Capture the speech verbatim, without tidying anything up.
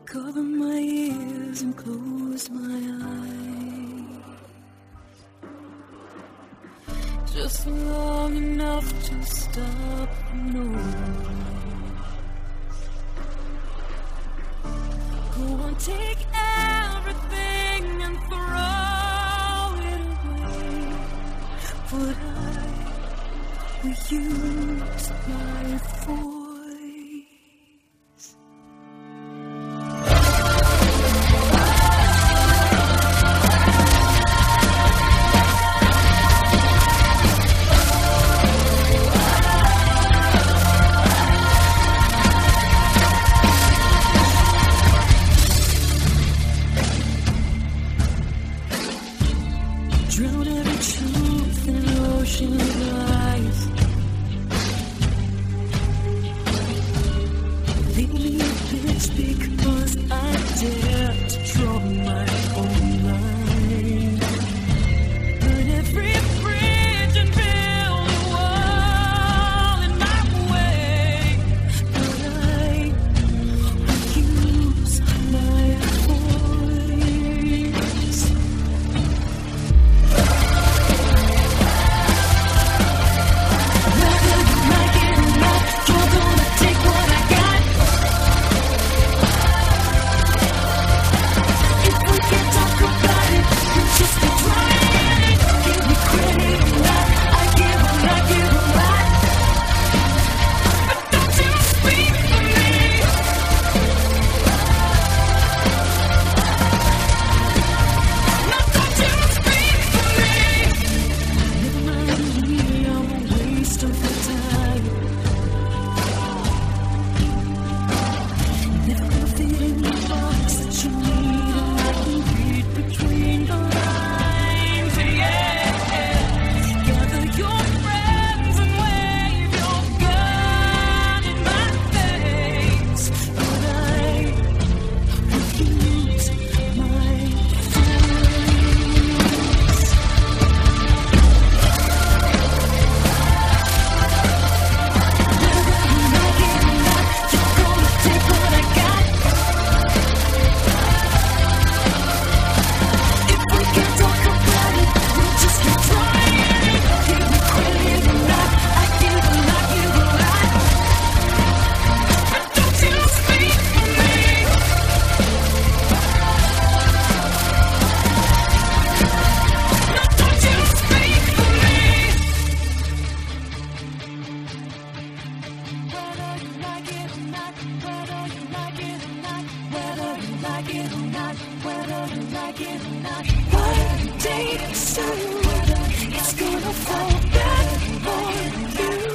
cover my ears and close my eyes, just long enough to stop the noise. Go on, take everything and throw it away, but I will use my voice. Drown every truth in an ocean of lies. Leave me a bitch because I dare to draw my own line. Burn every bridge and build a wall in my way, but I will use my voice. One day soon, it's gonna fall back on you.